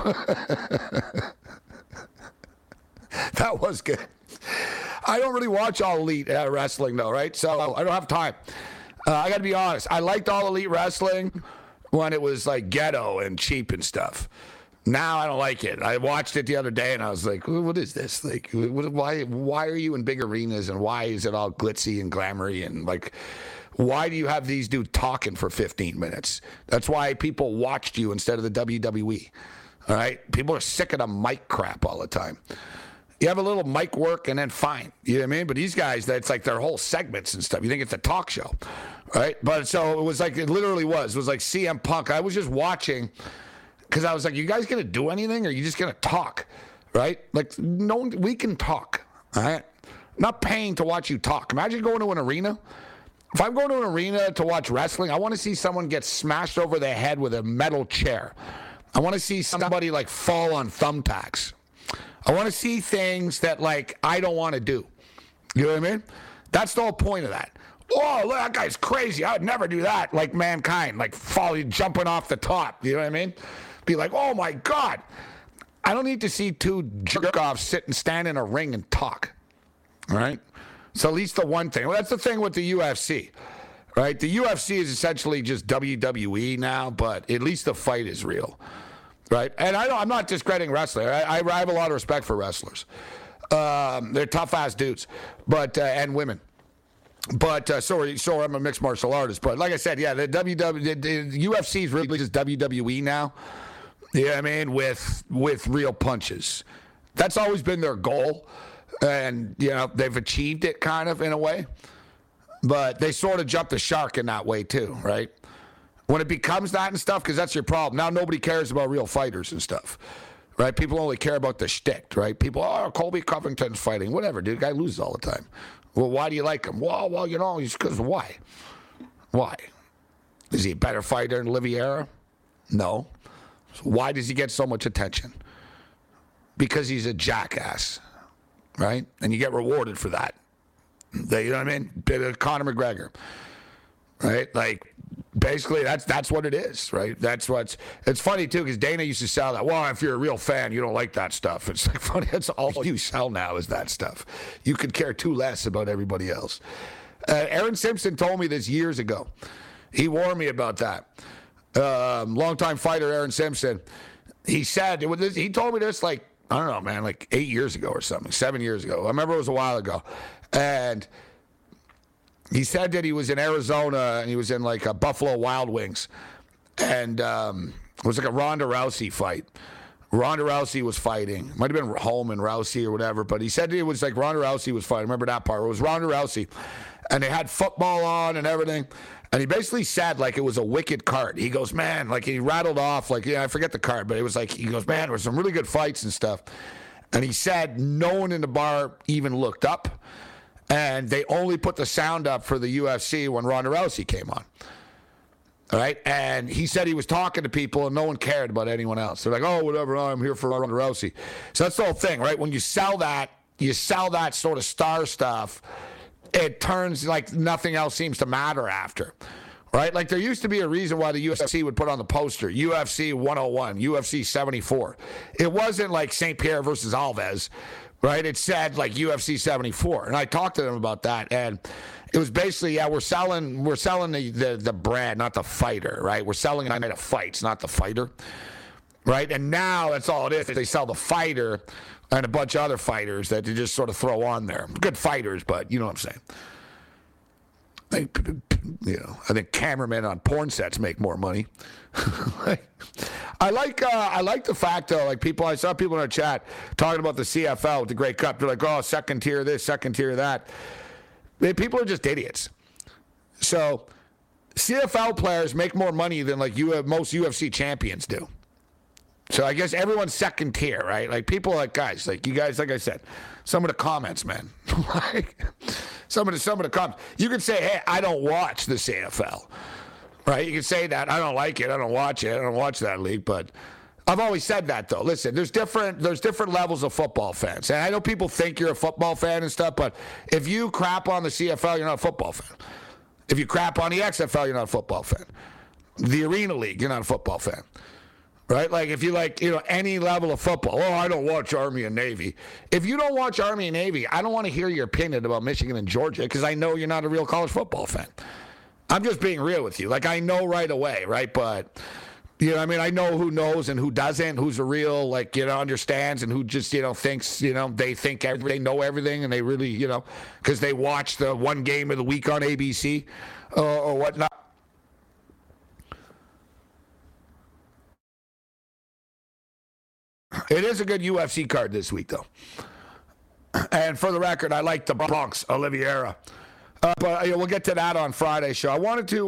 That was good. I don't really watch All Elite Wrestling, though, right? So I don't have time. I got to be honest. I liked All Elite Wrestling when it was, like, ghetto and cheap and stuff. Now I don't like it. I watched it the other day, and I was like, what is this? Like, why are you in big arenas, and why is it all glitzy and glamoury? And, like, why do you have these dudes talking for 15 minutes? That's why people watched you instead of the WWE. All right? People are sick of the mic crap all the time. You have a little mic work and then fine. You know what I mean? But these guys, that's like their whole segments and stuff. You think it's a talk show, right? But so it was like, it literally was. It was like CM Punk. I was just watching because I was like, you guys going to do anything or are you just going to talk, right? Like, no, we can talk, all right? I'm not paying to watch you talk. Imagine going to an arena. If I'm going to an arena to watch wrestling, I want to see someone get smashed over the head with a metal chair. I want to see somebody like fall on thumbtacks. I want to see things that, like, I don't want to do. You know what I mean? That's the whole point of that. Oh, look, that guy's crazy. I would never do that. Like Mankind, like jumping off the top. You know what I mean? Be like, oh, my God. I don't need to see two jerk-offs sit and stand in a ring and talk. All right? So at least the one thing. Well, that's the thing with the UFC. Right? The UFC is essentially just WWE now, but at least the fight is real. Right, and I'm not discrediting wrestling. I have a lot of respect for wrestlers. They're tough-ass dudes, but and women. But so I'm a mixed martial artist. But like I said, yeah, the UFC is really just WWE now. You know what I mean? With real punches. That's always been their goal, and you know they've achieved it kind of in a way. But they sort of jumped the shark in that way too, right? When it becomes that and stuff, because that's your problem. Now nobody cares about real fighters and stuff, right? People only care about the shtick, right? People, oh, Colby Covington's fighting. Whatever, dude. Guy loses all the time. Well, why do you like him? Well, you know, he's because why? Why? Is he a better fighter than Oliveira? No. So why does he get so much attention? Because he's a jackass, right? And you get rewarded for that. You know what I mean? Conor McGregor, right? Like, basically, that's what it is, right? It's funny, too, because Dana used to sell that. Well, if you're a real fan, you don't like that stuff. It's like funny. That's all you sell now is that stuff. You could care too less about everybody else. Aaron Simpson told me this years ago. He warned me about that. Longtime fighter Aaron Simpson. He said, he told me this like, I don't know, man, like 8 years ago or something, 7 years ago. I remember it was a while ago. And he said that he was in Arizona and he was in like a Buffalo Wild Wings. And it was like a Ronda Rousey fight. Ronda Rousey was fighting. Might have been Holman, Rousey, or whatever, but he said it was like Ronda Rousey was fighting. Remember that part? It was Ronda Rousey. And they had football on and everything. And he basically said, like, it was a wicked card. He goes, man, like, he rattled off, like, I forget the card, but it was like, he goes, man, there were some really good fights and stuff. And he said no one in the bar even looked up. And they only put the sound up for the UFC when Ronda Rousey came on. All right? And he said he was talking to people and no one cared about anyone else. They're like, oh, whatever, I'm here for Ronda Rousey. So that's the whole thing, right? When you sell that sort of star stuff, it turns like nothing else seems to matter after, right? Like there used to be a reason why the UFC would put on the poster, UFC 101, UFC 74. It wasn't like St. Pierre versus Alves, right? It said like UFC 74. And I talked to them about that. And it was basically, yeah, we're selling the brand, not the fighter, right? We're selling a night of fights, not the fighter, right? And now that's all it is. They sell the fighter and a bunch of other fighters that they just sort of throw on there. Good fighters, but you know what I'm saying. I think cameramen on porn sets make more money. I like the fact though, like I saw people in our chat talking about the CFL with the Grey Cup. They're like, oh, second tier this, second tier that. People are just idiots. So CFL players make more money than like most UFC champions do. So I guess everyone's second tier, right? Like people like guys, like you guys, like I said, some of the comments, man. Like some of the comments. You can say, hey, I don't watch the CFL. Right? You can say that. I don't like it. I don't watch it. I don't watch that league. But I've always said that though. Listen, there's different levels of football fans. And I know people think you're a football fan and stuff, but if you crap on the CFL, you're not a football fan. If you crap on the XFL, you're not a football fan. The Arena League, you're not a football fan. Right? Like, if you like, any level of football, I don't watch Army and Navy. If you don't watch Army and Navy, I don't want to hear your opinion about Michigan and Georgia because I know you're not a real college football fan. I'm just being real with you. Like, I know right away, right? But, I know who knows and who doesn't, who's a real, like, understands and who just, thinks, they think they know everything and they really, because they watch the one game of the week on ABC or whatnot. It is a good UFC card this week, though. And for the record, I like the Bronx Oliveira. But we'll get to that on Friday's show. I wanted to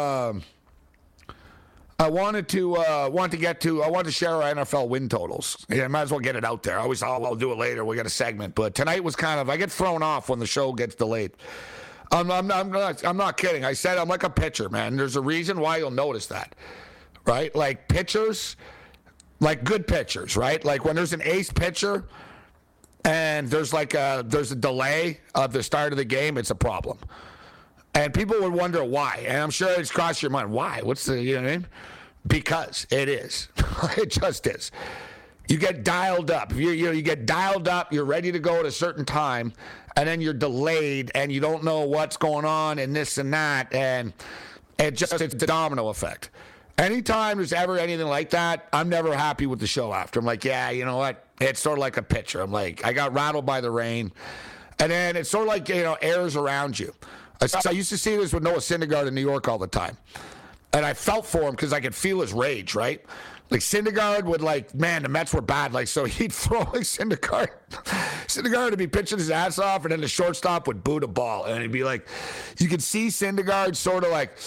share our NFL win totals. Yeah, I might as well get it out there. I'll do it later. We got a segment. But tonight was I get thrown off when the show gets delayed. I'm not kidding. I said I'm like a pitcher, man. There's a reason why you'll notice that, right? Like pitchers. Like good pitchers, right? Like when there's an ace pitcher and there's a delay of the start of the game, it's a problem. And people would wonder why. And I'm sure it's crossed your mind. Why? What's the, you know what I mean? Because it is. It just is. You get dialed up. You get dialed up, you're ready to go at a certain time, and then you're delayed and you don't know what's going on and this and that. And it's a domino effect. Anytime there's ever anything like that, I'm never happy with the show after. I'm like, yeah, you know what? It's sort of like a pitcher. I'm like, I got rattled by the rain. And then it's sort of like, airs around you. I used to see this with Noah Syndergaard in New York all the time. And I felt for him because I could feel his rage, right? Like Syndergaard would the Mets were bad. Like, so he'd throw Syndergaard. Syndergaard would be pitching his ass off, and then the shortstop would boot a ball. And he'd be like, you could see Syndergaard sort of like,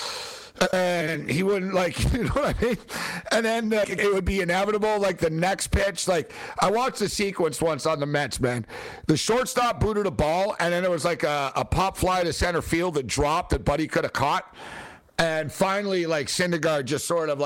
and he wouldn't you know what I mean? And then it would be inevitable, like the next pitch. Like I watched the sequence once on the Mets, man. The shortstop booted a ball, and then there was like a pop fly to center field that dropped that Buddy could have caught. And finally, Syndergaard just sort of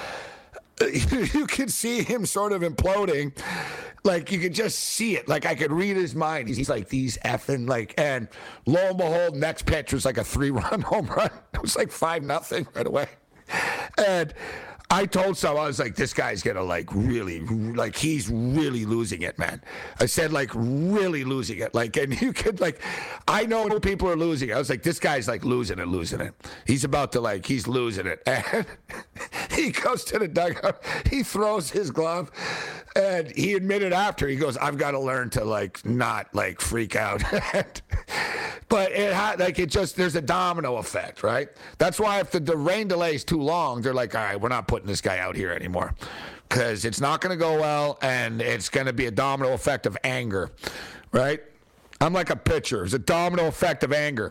you could see him sort of imploding. Like, you could just see it. Like, I could read his mind. He's like, these effing, and lo and behold, next pitch was like a 3-run home run. It was like 5-0 right away. And I told someone, I was like, this guy's going to, really, he's really losing it, man. I said, really losing it. And you could, I know people are losing it. I was like, this guy's, losing it. He's about to, he's losing it. And he goes to the dugout. He throws his glove. And he admitted after, he goes, I've got to learn to, not, freak out. But there's a domino effect, right? That's why if the rain delay is too long, they're like, all right, we're not putting this guy out here anymore because it's not going to go well, and it's going to be a domino effect of anger, right? I'm like a pitcher. It's a domino effect of anger.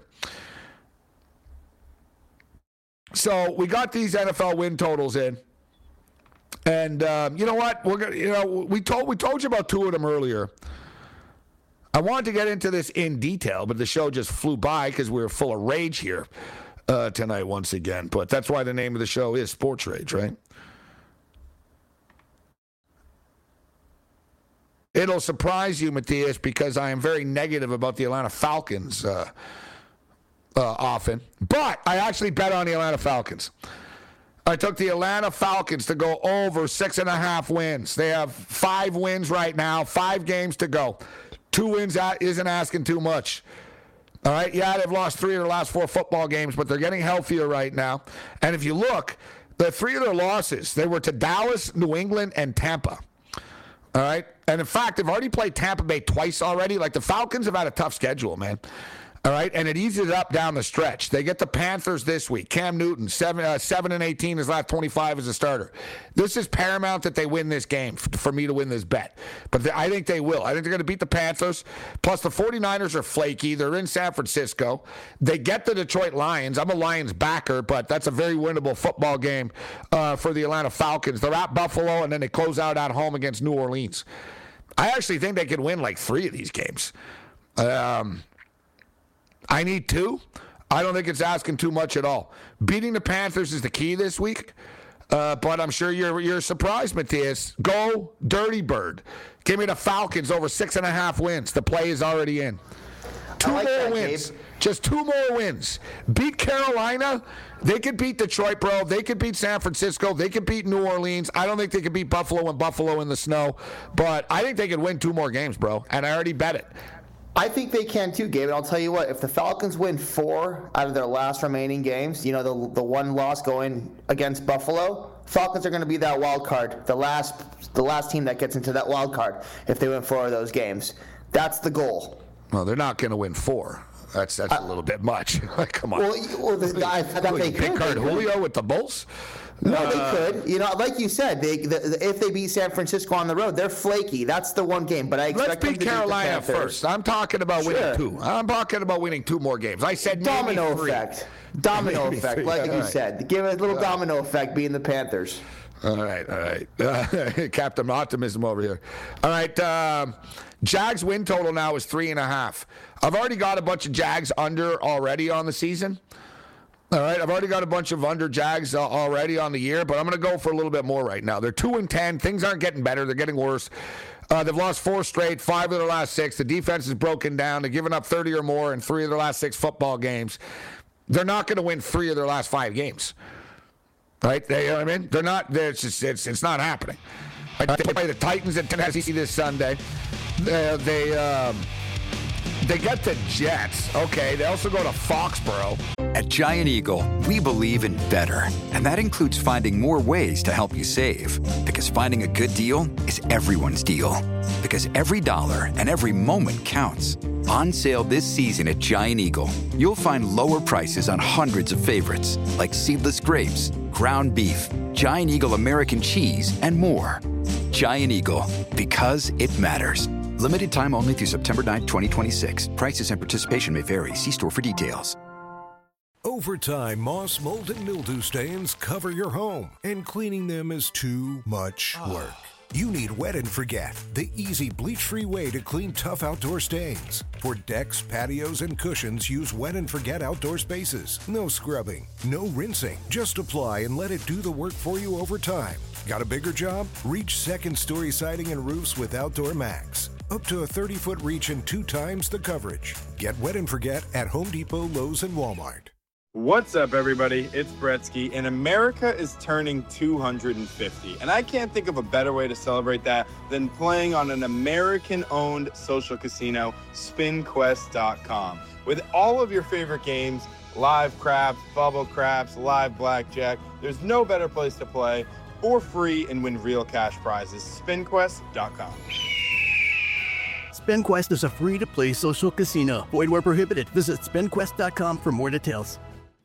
So we got these NFL win totals in, and you know what? We're gonna, we told you about two of them earlier. I wanted to get into this in detail, but the show just flew by because we were full of rage here tonight once again. But that's why the name of the show is Sports Rage, right? It'll surprise you, Matthias, because I am very negative about the Atlanta Falcons often. But I actually bet on the Atlanta Falcons. I took the Atlanta Falcons to go over 6.5 wins. They have 5 wins right now, 5 games to go. 2 wins isn't asking too much. All right, yeah, they've lost 3 of their last 4 football games, but they're getting healthier right now. And if you look, the 3 of their losses, they were to Dallas, New England, and Tampa. All right, and in fact, they've already played Tampa Bay twice already. Like, the Falcons have had a tough schedule, man. All right, and it eases up down the stretch. They get the Panthers this week. Cam Newton, 7-18, his last 25 as a starter. This is paramount that they win this game for me to win this bet. But I think they will. I think they're going to beat the Panthers. Plus, the 49ers are flaky. They're in San Francisco. They get the Detroit Lions. I'm a Lions backer, but that's a very winnable football game for the Atlanta Falcons. They're at Buffalo, and then they close out at home against New Orleans. I actually think they could win like 3 of these games. I need 2. I don't think it's asking too much at all. Beating the Panthers is the key this week, but I'm sure you're surprised, Matthias. Go Dirty Bird. Give me the Falcons over 6.5 wins. The play is already in. 2 more wins. Gabe. Just 2 more wins. Beat Carolina. They could beat Detroit, bro. They could beat San Francisco. They could beat New Orleans. I don't think they could beat Buffalo in the snow, but I think they could win 2 more games, bro, and I already bet it. I think they can too, Gabe. And I'll tell you what, if the Falcons win 4 out of their last remaining games, the one loss going against Buffalo, Falcons are going to be that wild card, the last team that gets into that wild card if they win 4 of those games. That's the goal. Well, they're not going to win 4. That's a little bit much. Come on. I thought they could. Pick card Julio with the Bulls? No, they could. Like you said, if they beat San Francisco on the road, they're flaky. That's the one game. But I expect Let's beat Carolina first. I'm talking about winning 2. I'm talking about winning 2 more games. I said domino maybe 3. effect. Domino effect, like you said. Give it a little domino effect being the Panthers. All right. Captain Optimism over here. All right. Jags win total now is 3.5. I've already got a bunch of Jags under already on the season. All right, I've already got a bunch of under Jags already on the year, but I'm going to go for a little bit more right now. They're 2-10. Things aren't getting better. They're getting worse. They've lost 4 straight, 5 of their last 6. The defense is broken down. They're giving up 30 or more in 3 of their last 6 football games. They're not going to win 3 of their last 5 games. Right? You know what I mean? They're not. It's not happening. They play the Titans at Tennessee this Sunday. They get the Jets. Okay, they also go to Foxborough. At Giant Eagle, we believe in better. And that includes finding more ways to help you save. Because finding a good deal is everyone's deal. Because every dollar and every moment counts. On sale this season at Giant Eagle, you'll find lower prices on hundreds of favorites. Like seedless grapes, ground beef, Giant Eagle American cheese, and more. Giant Eagle, because it matters. Limited time only through September 9th, 2026. Prices and participation may vary. See store for details. Over time, moss, mold, and mildew stains cover your home, and cleaning them is too much work. You need Wet and Forget, the easy bleach-free way to clean tough outdoor stains. For decks, patios, and cushions, use Wet and Forget outdoor spaces. No scrubbing, no rinsing. Just apply and let it do the work for you over time. Got a bigger job? Reach second-story siding and roofs with Outdoor Max. Up to a 30-foot reach and 2 times the coverage. Get Wet and Forget at Home Depot, Lowe's, and Walmart. What's up, everybody? It's Bretsky, and America is turning 250. And I can't think of a better way to celebrate that than playing on an American-owned social casino, SpinQuest.com. With all of your favorite games, live craps, bubble craps, live blackjack, there's no better place to play for free and win real cash prizes. SpinQuest.com. SpinQuest is a free-to-play social casino. Void where prohibited. Visit SpinQuest.com for more details.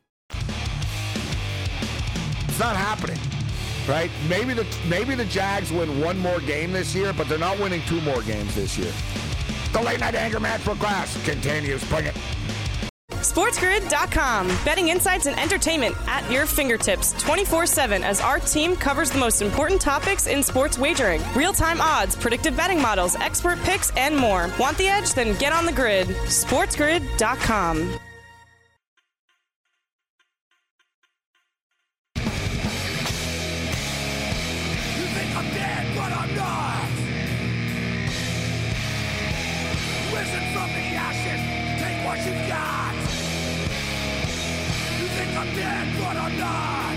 It's not happening, right? Maybe the Jags win one more game this year, but they're not winning two more games this year. The late night anger match for Glass continues. Bring it. SportsGrid.com. Betting insights and entertainment at your fingertips 24/7 as our team covers the most important topics in sports wagering. Real-time odds, predictive betting models, expert picks, and more. Want the edge? Then get on the grid. SportsGrid.com. You think I'm dead, but I'm not. Risen from the ashes, take what you've got. You think I'm dead, but I'm not.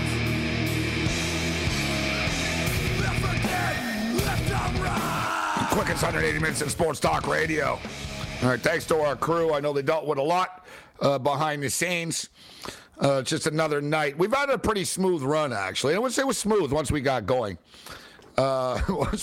Left for dead, left on right. Quickest 180 minutes in sports talk radio. All right, thanks to our crew. I know they dealt with a lot behind the scenes. Just another night. We've had a pretty smooth run, actually. I wouldn't say it was smooth once we got going. Poor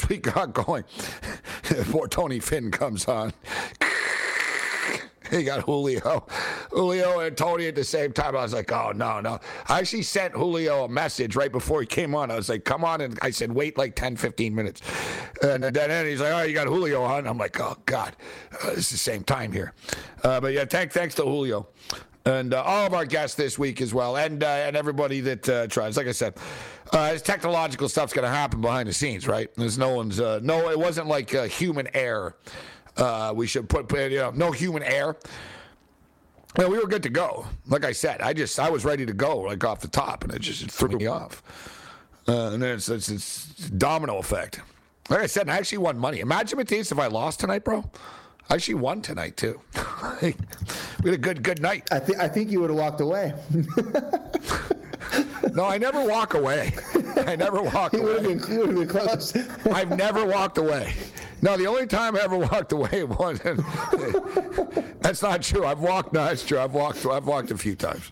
Tony Finn comes on. He got Julio and Tony at the same time. I was like, oh, no. I actually sent Julio a message right before he came on. I was like, come on. And I said, wait like 10, 15 minutes. And then he's like, oh, you got Julio on? I'm like, oh, God. It's the same time here. But, yeah, thanks to Julio. And all of our guests this week as well. And everybody that tries. Like I said, this technological stuff's going to happen behind the scenes, right? There's no one's it wasn't like human error. We should put no human error. We were good to go. Like I said, I was ready to go like off the top, and it just threw me off. And then it's domino effect. Like I said, I actually won money. Imagine, Matisse, if I lost tonight, bro. I actually won tonight too. We had a good night. I think you would have walked away. No, I never walk away. I never walk away. You would have been close. I've never walked away. No, the only time I ever walked away was. That's not true. I've walked. No, that's true. I've walked a few times.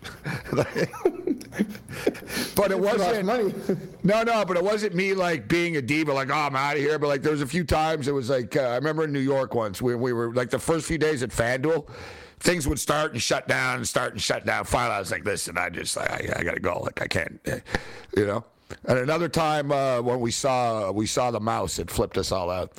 But it wasn't. No, but it wasn't me like being a diva, like, oh, I'm out of here. But like, there was a few times it was like, I remember in New York once, we were like the first few days at FanDuel. Things would start and shut down. Finally, I was like, listen, I got to go. Like, I can't, you know. And another time when we saw the mouse, it flipped us all out.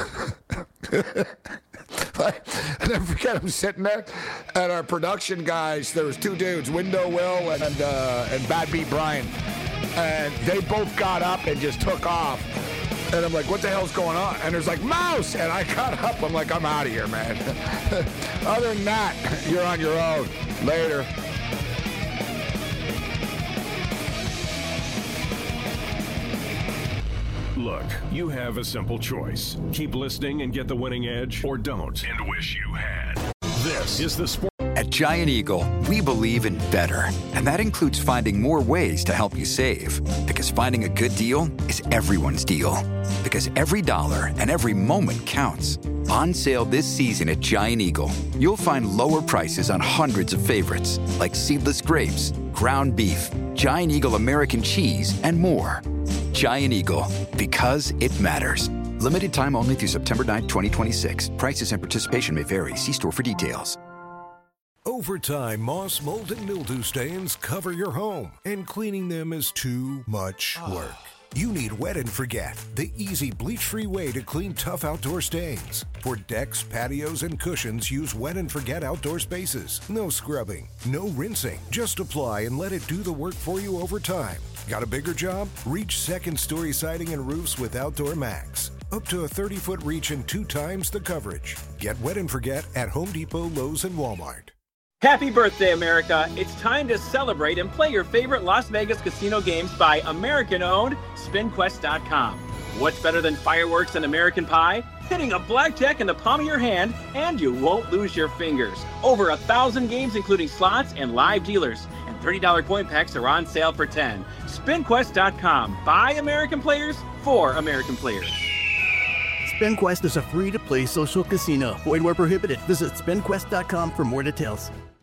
I never forget, I'm sitting there, and our production guys, there was two dudes, Window Will and Bad Beat Brian, and they both got up and just took off. And I'm like, what the hell's going on? And there's like, mouse! And I got up. I'm like, I'm out of here, man. Other than that, you're on your own. Later. Look, you have a simple choice. Keep listening and get the winning edge, or don't and wish you had. This is the Sport. At Giant Eagle, we believe in better. And that includes finding more ways to help you save. Because finding a good deal is everyone's deal. Because every dollar and every moment counts. On sale this season at Giant Eagle, you'll find lower prices on hundreds of favorites, like seedless grapes, ground beef, Giant Eagle American cheese, and more. Giant Eagle, because it matters. Limited time only through September 9th, 2026. Prices and participation may vary. See store for details. Over time, moss, mold, and mildew stains cover your home, and cleaning them is too much work. You need Wet and Forget, the easy bleach-free way to clean tough outdoor stains. For decks, patios, and cushions, use Wet and Forget outdoor spaces. No scrubbing, no rinsing. Just apply and let it do the work for you over time. Got a bigger job? Reach second-story siding and roofs with Outdoor Max. Up to a 30-foot reach and 2 times the coverage. Get Wet and Forget at Home Depot, Lowe's, and Walmart. Happy birthday, America. It's time to celebrate and play your favorite Las Vegas casino games by American-owned SpinQuest.com. What's better than fireworks and American pie? Hitting a blackjack in the palm of your hand, and you won't lose your fingers. Over 1,000 games, including slots and live dealers. And $30 coin packs are on sale for $10. SpinQuest.com. By American players, for American players. SpinQuest is a free-to-play social casino. Void where prohibited. Visit SpinQuest.com for more details.